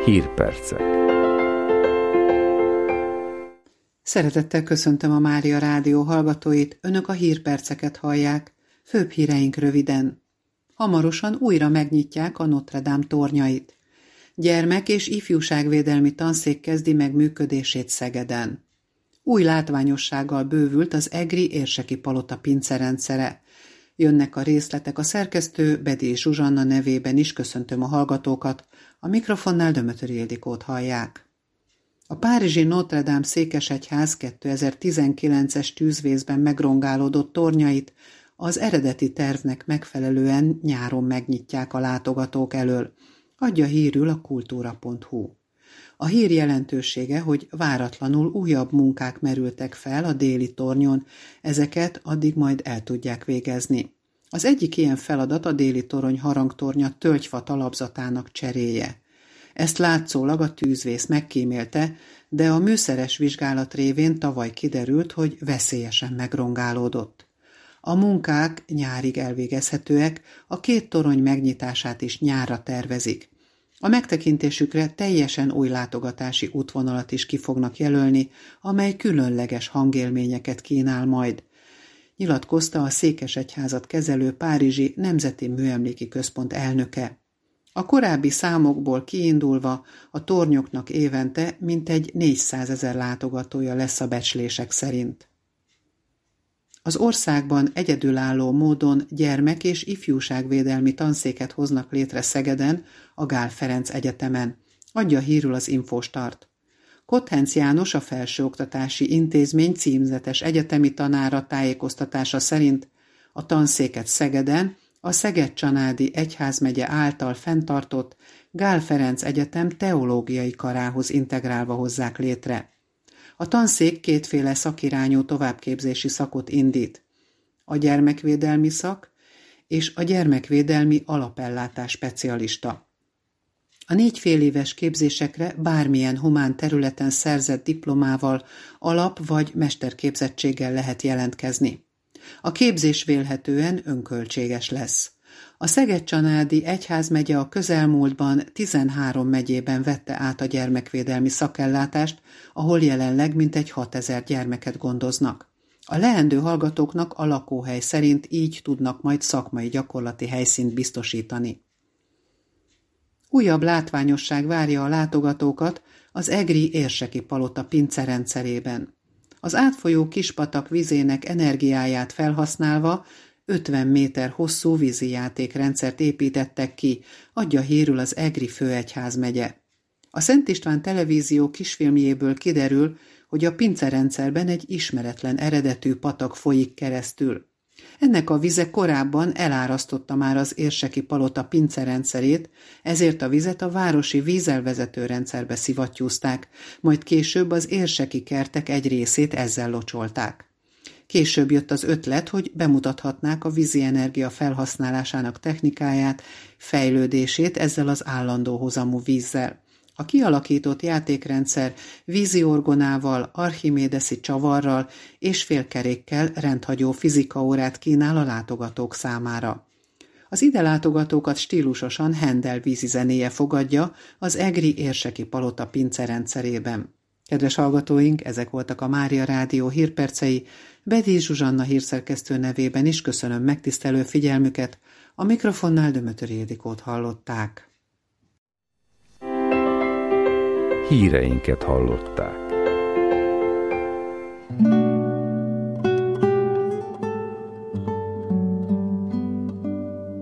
Hírpercek. Szeretettel köszöntöm a Mária Rádió hallgatóit, önök a hírperceket hallják. Főbb híreink röviden. Hamarosan újra megnyitják a Notre Dame tornyait. Gyermek- és ifjúságvédelmi tanszék kezdi meg működését Szegeden. Új látványossággal bővült az egri érseki palota pincerendszere. Jönnek a részletek, a szerkesztő Bedély Zsuzsanna nevében is köszöntöm a hallgatókat, a mikrofonnál Dömötöri Ildikót hallják. A párizsi Notre Dame székesegyház 2019-es tűzvészben megrongálódott tornyait az eredeti tervnek megfelelően nyáron megnyitják a látogatók elől, adja hírül a kultúra.hu. A hír jelentősége, hogy váratlanul újabb munkák merültek fel a déli tornyon, ezeket addig majd el tudják végezni. Az egyik ilyen feladat a déli torony harangtornya tölgyfa talapzatának cseréje. Ezt látszólag a tűzvész megkímélte, de a műszeres vizsgálat révén tavaly kiderült, hogy veszélyesen megrongálódott. A munkák nyárig elvégezhetőek, a két torony megnyitását is nyárra tervezik. A megtekintésükre teljesen új látogatási útvonalat is ki fognak jelölni, amely különleges hangélményeket kínál majd, nyilatkozta a székesegyházat kezelő párizsi Nemzeti Műemléki Központ elnöke. A korábbi számokból kiindulva a tornyoknak évente mintegy 400 000 látogatója lesz a becslések szerint. Az országban egyedülálló módon gyermek- és ifjúságvédelmi tanszéket hoznak létre Szegeden, a Gál Ferenc Egyetemen, adja hírül az Infostart. Kotthence János, a Felsőoktatási Intézmény címzetes egyetemi tanára tájékoztatása szerint a tanszéket Szegeden a Szeged-Csanádi Egyházmegye által fenntartott Gál Ferenc Egyetem teológiai karához integrálva hozzák létre. A tanszék kétféle szakirányú továbbképzési szakot indít. A gyermekvédelmi szak és a gyermekvédelmi alapellátás specialista. A 4 féléves képzésekre bármilyen humán területen szerzett diplomával, alap- vagy mesterképzettséggel lehet jelentkezni. A képzés vélhetően önköltséges lesz. A Szeged-Csanádi Egyházmegye a közelmúltban 13 megyében vette át a gyermekvédelmi szakellátást, ahol jelenleg mintegy 6000 gyermeket gondoznak. A leendő hallgatóknak a lakóhely szerint így tudnak majd szakmai gyakorlati helyszínt biztosítani. Újabb látványosság várja a látogatókat az egri érseki palota pincerendszerében. Az átfolyó Kispatak vizének energiáját felhasználva 50 méter hosszú vízijátékrendszert építettek ki, adja hírül az egri főegyházmegye. A Szent István televízió kisfilmjéből kiderül, hogy a pincerendszerben egy ismeretlen eredetű patak folyik keresztül. Ennek a vize korábban elárasztotta már az érseki palota pincerendszerét, ezért a vizet a városi vízelvezető rendszerbe szivattyúzták, majd később az érseki kertek egy részét ezzel locsolták. Később jött az ötlet, hogy bemutathatnák a vízi energia felhasználásának technikáját, fejlődését ezzel az állandó hozamú vízzel. A kialakított játékrendszer víziorgonával, archimédeszi csavarral és félkerékkel rendhagyó fizikaórát kínál a látogatók számára. Az ide látogatókat stílusosan Handel vízizenéje fogadja az egri érseki palota pincerendszerében. Kedves hallgatóink, ezek voltak a Mária Rádió hírpercei, Bedély Zsuzsanna hírszerkesztő nevében is köszönöm megtisztelő figyelmüket, a mikrofonnál Dömötöri Ildikót hallották. Híreinket hallották.